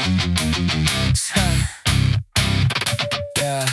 Yeah.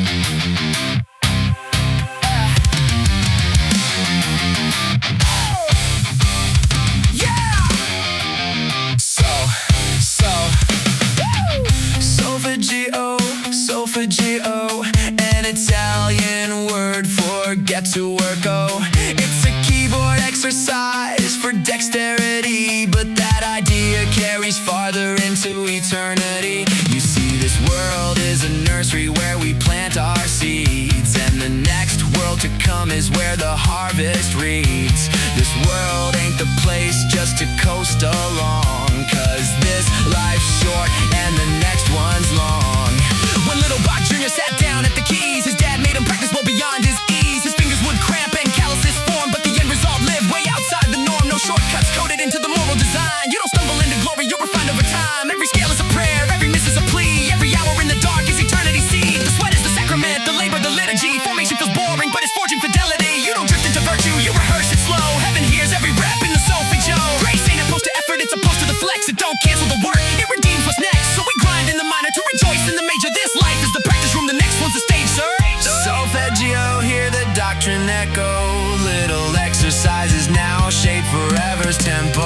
Solfeggio, an Italian word for get to work. Oh, it's a keyboard exercise for dexterity, but that idea carries farther into eternity. You see, this world is a nursery where we plant our seeds, and the next world to come is where the harvest reads. This world ain't the place just to coast along, 'cause this life's short and the next one's long. When little Bob Jr. sat down at the keys, his dad made him practice well beyond his ease. His fingers would cramp and calluses form, but the end result lived way outside the norm. No shortcuts coded into the moral design. You don't stumble into glory, you're refined over time. Every scale is a prayer, every miss is a plea. Every hour in the dark is eternity's seed. The sweat is the sacrament, the labor the liturgy. Formation feels boring, but it's forging fidelity. You don't drift into virtue, you rehearse it slow. Heaven hears every rep in the solfeggio. Grace ain't opposed to effort, it's opposed to the flex. It don't cancel the work, it redeems what's next. So we grind in the minor to rejoice in the major. This life is the practice room, the next one's the stage, sir. Solfeggio, hear the doctrine echo. Little exercises now shape forever's tempo.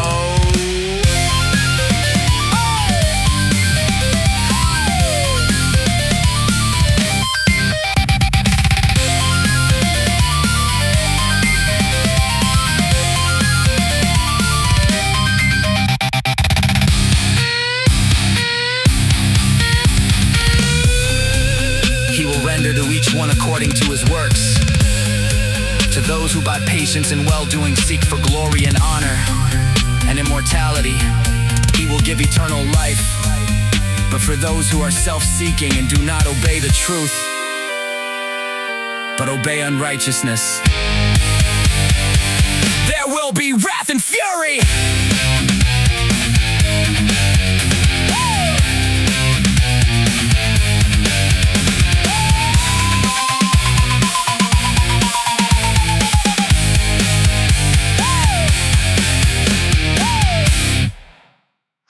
To each one according to his works. To those who by patience and well-doing seek for glory and honor and immortality, he will give eternal life. But for those who are self-seeking and do not obey the truth, but obey unrighteousness, there will be wrath and fury.